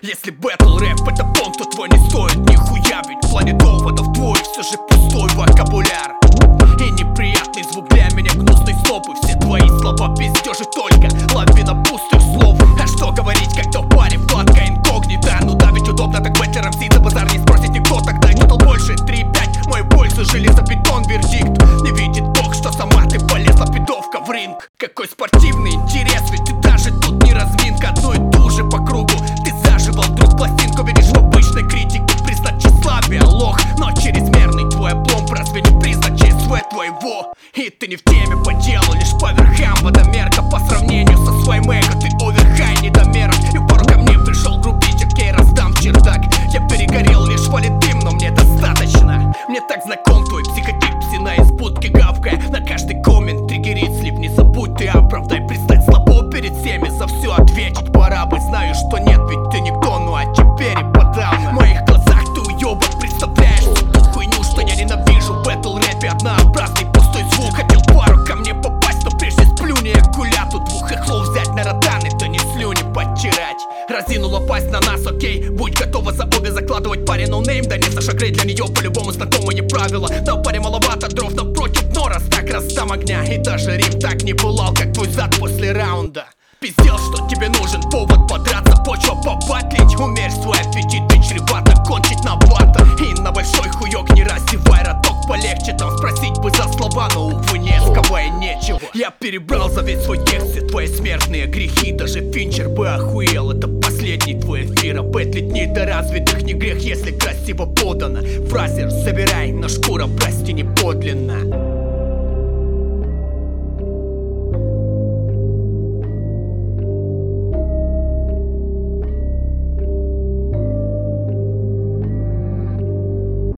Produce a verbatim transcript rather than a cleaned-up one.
Если бэтл рэп это понт, то твой не стоит нихуя. Ведь в плане доводов твой все же пустой вокабуляр. И неприятный звук для меня гнусный стоп. И все твои слова пиздёжи только лавина пустых слов. А что говорить, когда в паре вкладка инкогнита? Ну да, ведь удобно так бэтлером сидеть, за базар не спросит никто. Тогда не больше три пять, мой пользу железобетон вердикт. Не видит Бог, что сама ты полезла пидовка в ринг. Какой спортивный интерес, ведь ты даже тут не разминка. Одно и ту же по кругу, ты заживал вдруг пластинку. Видишь в обычной критике признак тщеславия лох. Но чрезмерный твой облом разве не признак ЧСВ твоего? И ты не в теме по делу, лишь по верхам водомерка. По сравнению со своим эго ты оверхай недомерок. И в пару ко мне пришел грубить, окей, раздам в чердак. Я перегорел лишь валидым, но мне достаточно. Мне так знаком твой психотип, псина из будки гавкая. На каждый коммент триггерит слив, не забудь ты оправдай. Пристать слабо перед всеми, за все ответить пора бы. Знаю, что нет, ведь ты никто, ну а теперь и подавно. В моих глазах ты уебок, представляешь всю ту хуйню, что я ненавижу. В бэтл рэпе однообразный пустой звук. Хотел пару ко мне попасть, но прежде сплюни я гуля. Тут двух эхлов взять на ротаны, то не слюни подтирать. Разинула пасть на нас, окей, будь готова за обе закладывать паре ноунейм. Да не Саша Грей, для нее по-любому знакомые правила. На паре маловато дров, напротив, но раз так раздам огня. И даже рим так не пылал, как твой зад после раунда. Пиздел, что тебе нужен повод подраться, почва побатлить. Умерь свой аппетит, ты чревато кончить на вата. И на большой хуёк не раздевай роток, полегче там спросить бы за слова, но увы не с кого и нечего. Я перебрал за весь свой текст все твои смертные грехи. Даже Финчер бы охуел, это последний твой эфир. А бэтлить недоразвитых не грех, если красиво подано. Фразер собирай, но шкура прости не подлинна.